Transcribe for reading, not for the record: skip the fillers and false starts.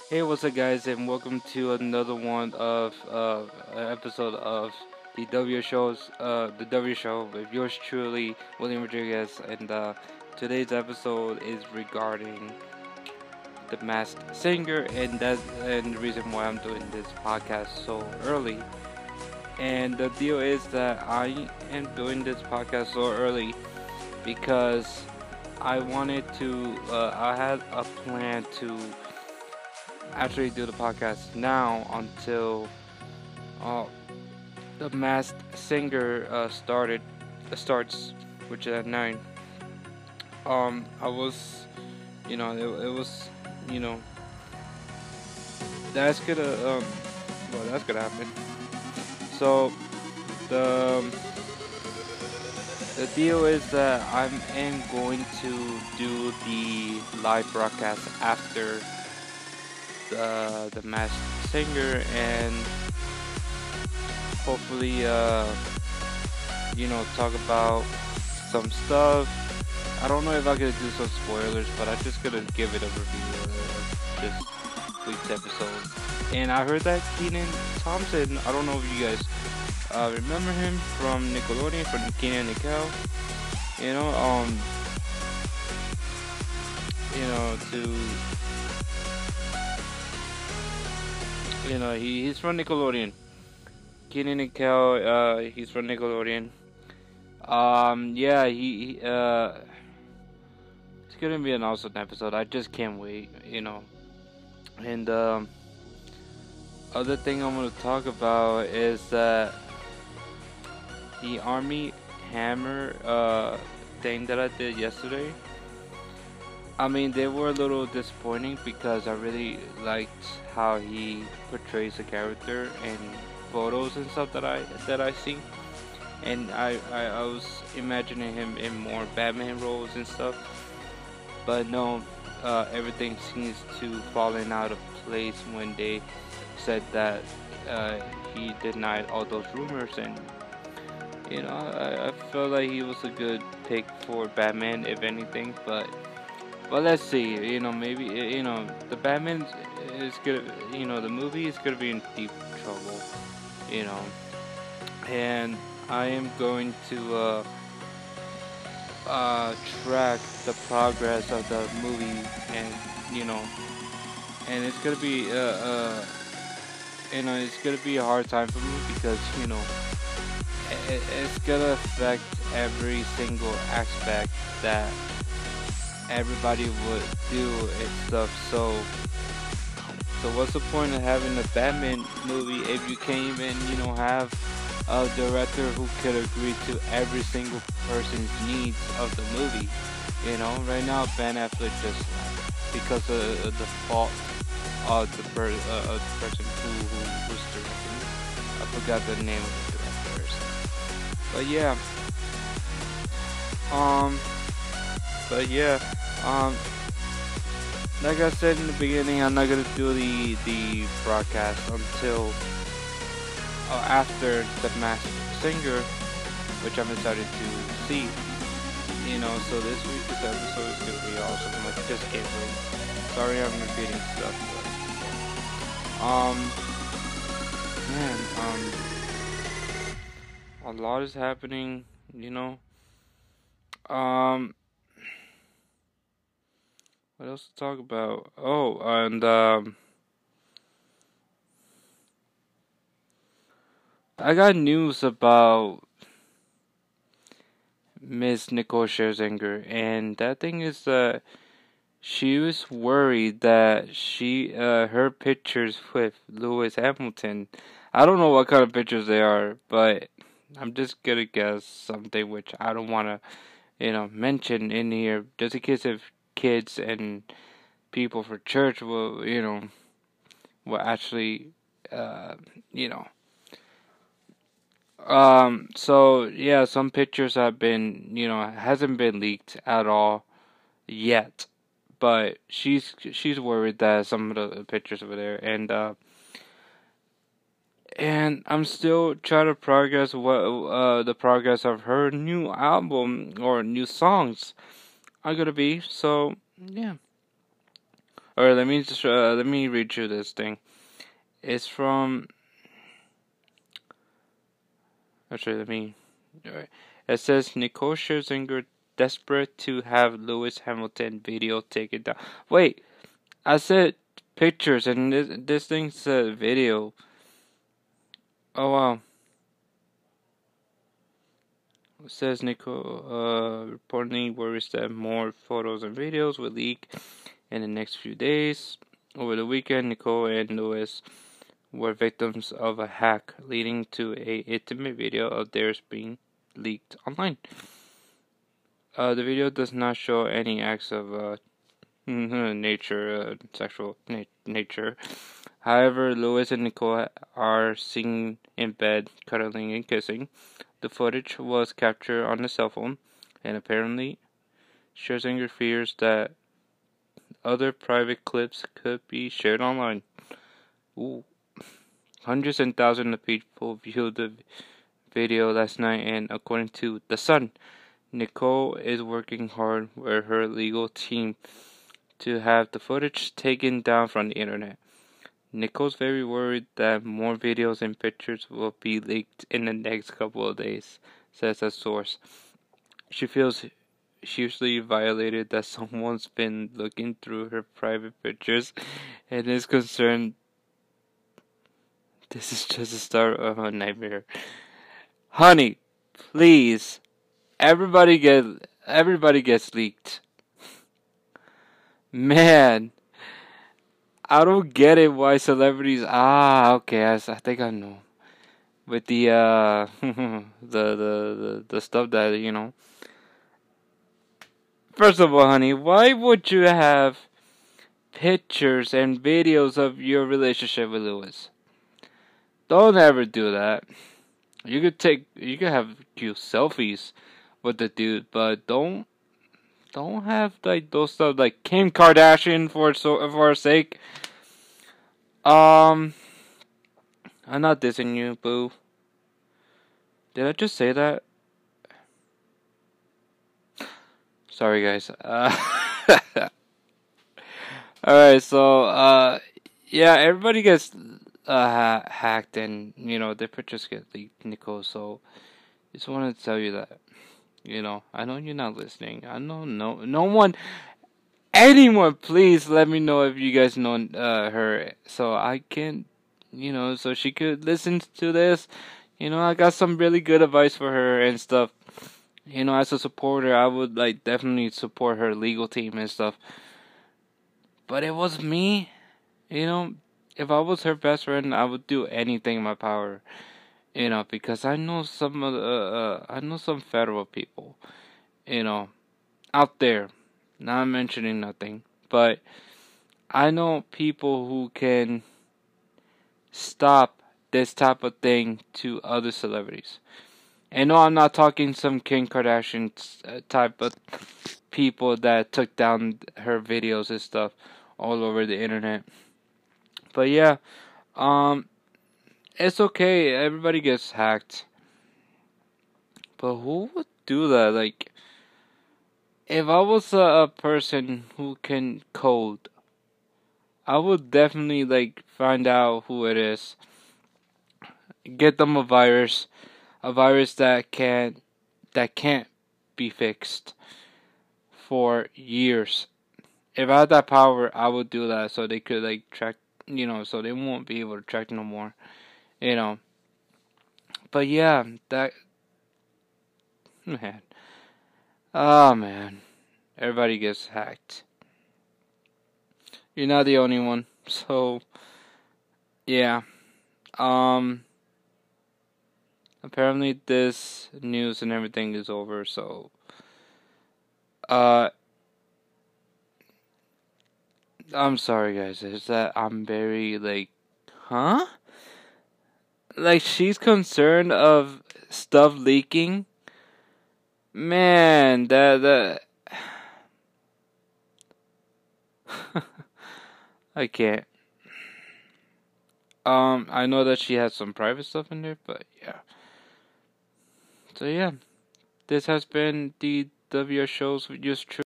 Hey, what's up, guys, and welcome to another one of an episode of the W Shows, the W Show with yours truly, William Rodriguez, and today's episode is regarding the Masked Singer, and the reason why I'm doing this podcast so early. And the deal is that I am doing this podcast so early because I wanted to. I had a plan to actually do the podcast now until uh, the Masked Singer starts, which is at 9. I was, it was, you know, that's gonna, that's gonna happen. So the the deal is that I am going to do the live broadcast after the Masked Singer, and hopefully, talk about some stuff. I don't know if I'm gonna do some spoilers, but I'm just gonna give it a review of this week's episode. And I heard that Keenan Thompson, I don't know if you guys remember him from Nickelodeon, from Keenan and Kel. You know, um, to he's from Nickelodeon. Keenan and Kel, he's from Nickelodeon. Yeah, it's gonna be an awesome episode. I just can't wait. And other thing I'm gonna talk about is that the Army Hammer thing that I did yesterday. I mean, they were a little disappointing because I really liked how he portrays the character in photos and stuff that I see, and I was imagining him in more Batman roles and stuff. But no, everything seems to falling out of place when they said that uh, he denied all those rumors, and I felt like he was a good pick for Batman, if anything. But let's see, maybe the Batman is gonna, the movie is gonna be in deep trouble, you know, and I am going to track the progress of the movie, and you know, and it's gonna be it's gonna be a hard time for me because it's gonna affect every single aspect that everybody would do and stuff. So what's the point of having a Batman movie if you can't even have a director who could agree to every single person's needs of the movie? Right now Ben Affleck just because of the fault of the person who's directing. I forgot the name of the director. But yeah, um, but yeah, um, like I said in the beginning, I'm not gonna do the broadcast until after the Masked Singer, which I'm excited to see. So this week's episode is gonna be awesome. Like, just can't wait. Sorry, I'm repeating stuff, but man, a lot is happening. You know, um, what else to talk about? Oh, and I got news about Miss Nicole Scherzinger, and that thing is that she was worried that her pictures with Lewis Hamilton. I don't know what kind of pictures they are, but I'm just gonna guess something which I don't wanna, mention in here, just in case if kids and people for church will actually, uh, you know, so yeah, some pictures have been, hasn't been leaked at all yet, but she's worried that some of the pictures over there, and I'm still trying to progress the progress of her new album or new songs are gonna be. So yeah, Or let me read you this thing. It's from. Actually, let me. Alright. It says Nicole Scherzinger desperate to have Lewis Hamilton video taken down. Wait, I said pictures, and this thing said video. Oh wow. It says Nicole reportedly worries that more photos and videos will leak in the next few days. Over the weekend, Nicole and Lewis were victims of a hack, leading to a intimate video of theirs being leaked online. The video does not show any acts of sexual nature. However, Lewis and Nicole are seen in bed, cuddling and kissing. The footage was captured on a cell phone, and apparently, Scherzinger fears that other private clips could be shared online. Ooh. Hundreds and thousands of people viewed the video last night, and according to The Sun, Nicole is working hard with her legal team to have the footage taken down from the internet. Nicole's very worried that more videos and pictures will be leaked in the next couple of days, says a source. She feels hugely violated that someone's been looking through her private pictures and is concerned this is just the start of a nightmare. Honey, please, everybody gets leaked. Man, I don't get it why celebrities. Okay, I think I know. With the the stuff that you know. First of all, honey, why would you have pictures and videos of your relationship with Lewis? Don't ever do that. You could have cute selfies with the dude, but don't have like those stuff like Kim Kardashian for her sake. I'm not dissing you, boo. Did I just say that? Sorry, guys. Alright, so, yeah, everybody gets, hacked and, you know, their pictures get leaked, Nicole, so, just wanted to tell you that, you know, I know you're not listening, I know no one, anyone, please let me know if you guys know, her, so I can, you know, so she could listen to this, you know, I got some really good advice for her and stuff. You know, as a supporter, I would like definitely support her legal team and stuff. But it was me, you know. If I was her best friend, I would do anything in my power, you know, because I know some of I know some federal people, you know, out there. Not mentioning nothing, but I know people who can stop this type of thing to other celebrities. And no, I'm not talking some Kim Kardashian type of people that took down her videos and stuff all over the internet. But yeah, um, it's okay. Everybody gets hacked. But who would do that? Like, if I was a person who can code, I would definitely like find out who it is, get them a virus that can't be fixed for years. If I had that power, I would do that so they could like track, you know, so they won't be able to track no more, you know. But yeah, that man, oh man, everybody gets hacked. You're not the only one, so yeah. Um, apparently this news and everything is over, so uh. I'm sorry, guys. Is that I'm very like, huh? Like she's concerned of stuff leaking. Man, that I can't. I know that she has some private stuff in there, but yeah. So yeah, this has been the WR shows with yours truly.